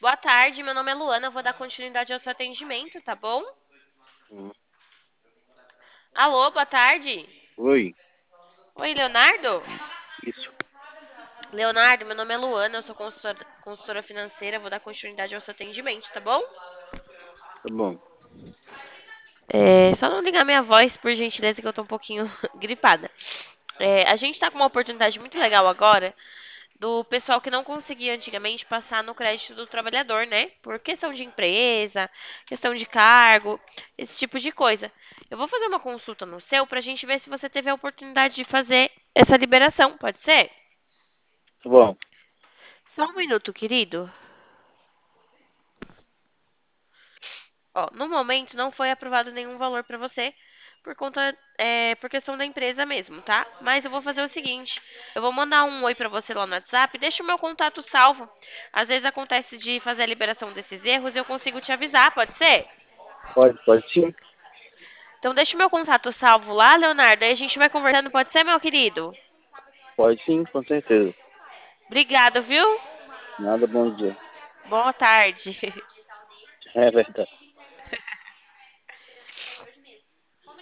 Boa tarde, meu nome é Luana, eu vou dar continuidade ao seu atendimento, tá bom? Hum. Alô, boa tarde. Oi, Oi, Leonardo? isso, Leonardo, meu nome é Luana, eu sou consultora financeira, vou dar continuidade ao seu atendimento, tá bom? tá bom. Só não ligar minha voz, por gentileza, que eu tô um pouquinho gripada. A gente tá com uma oportunidade muito legal agora do pessoal que não conseguia antigamente passar no crédito do trabalhador, né? Por questão de empresa, questão de cargo, esse tipo de coisa. Eu vou fazer uma consulta no seu pra gente ver se você teve a oportunidade de fazer essa liberação, pode ser? Tá bom, Só um minuto, querido. Ó, no momento não foi aprovado nenhum valor pra você por questão da empresa mesmo, tá? Mas eu vou fazer o seguinte, eu vou mandar um oi pra você lá no WhatsApp, deixa o meu contato salvo. Às vezes acontece de fazer a liberação desses erros e eu consigo te avisar, pode ser? pode sim, Então deixa o meu contato salvo lá, Leonardo, aí a gente vai conversando, pode ser, meu querido? pode sim, com certeza. Obrigado, viu? Nada, bom dia. Boa tarde. É verdade.